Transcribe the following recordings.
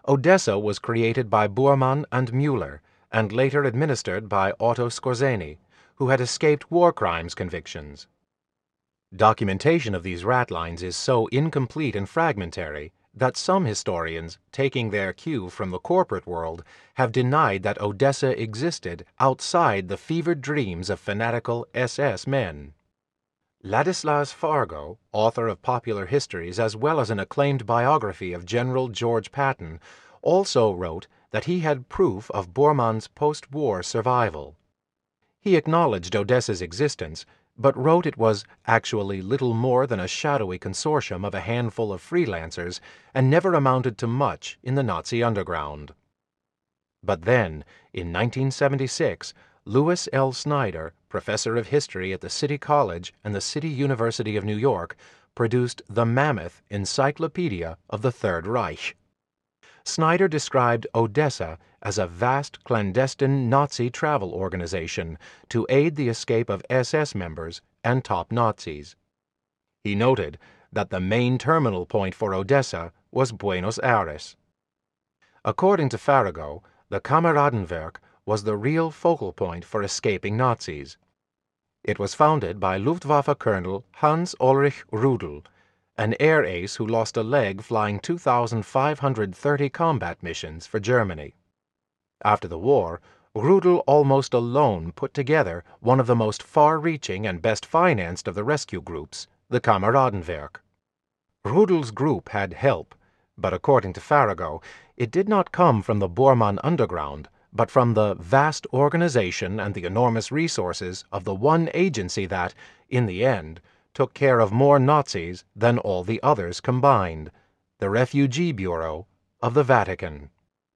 Odessa was created by Bormann and Müller, and later administered by Otto Skorzeny, who had escaped war crimes convictions. Documentation of these ratlines is so incomplete and fragmentary that some historians, taking their cue from the corporate world, have denied that Odessa existed outside the fevered dreams of fanatical SS men. Ladislas Fargo, author of popular histories as well as an acclaimed biography of General George Patton, also wrote that he had proof of Bormann's post-war survival. He acknowledged Odessa's existence, but wrote it was actually little more than a shadowy consortium of a handful of freelancers and never amounted to much in the Nazi underground. But then, in 1976, Louis L. Snyder, professor of history at the City College and the City University of New York, produced the mammoth Encyclopedia of the Third Reich. Snyder described Odessa as a vast clandestine Nazi travel organization to aid the escape of SS members and top Nazis. He noted that the main terminal point for Odessa was Buenos Aires. According to Farrago, the Kameradenwerk was the real focal point for escaping Nazis. It was founded by Luftwaffe Colonel Hans Ulrich Rudel, an air ace who lost a leg flying 2,530 combat missions for Germany. After the war, Rudel almost alone put together one of the most far-reaching and best-financed of the rescue groups, the Kameradenwerk. Rudel's group had help, but according to Farrago, it did not come from the Bormann underground, but from the vast organization and the enormous resources of the one agency that, in the end, took care of more Nazis than all the others combined, the Refugee Bureau of the Vatican.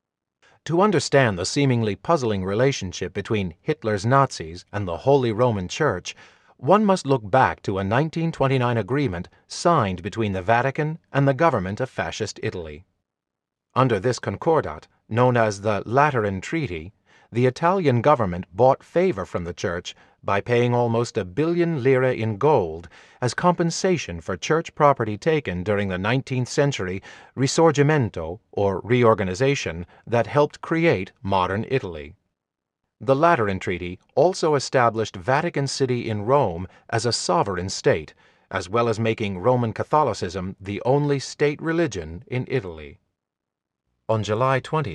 To understand the seemingly puzzling relationship between Hitler's Nazis and the Holy Roman Church, one must look back to a 1929 agreement signed between the Vatican and the government of Fascist Italy. Under this concordat, known as the Lateran Treaty, the Italian government bought favor from the Church by paying almost 1 billion lire in gold as compensation for church property taken during the 19th century Risorgimento, or reorganization, that helped create modern Italy. The Lateran Treaty also established Vatican City in Rome as a sovereign state, as well as making Roman Catholicism the only state religion in Italy. On July 20,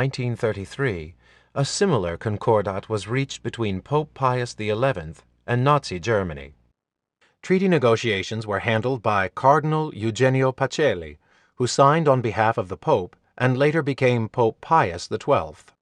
1933, a similar concordat was reached between Pope Pius XI and Nazi Germany. Treaty negotiations were handled by Cardinal Eugenio Pacelli, who signed on behalf of the Pope and later became Pope Pius XII.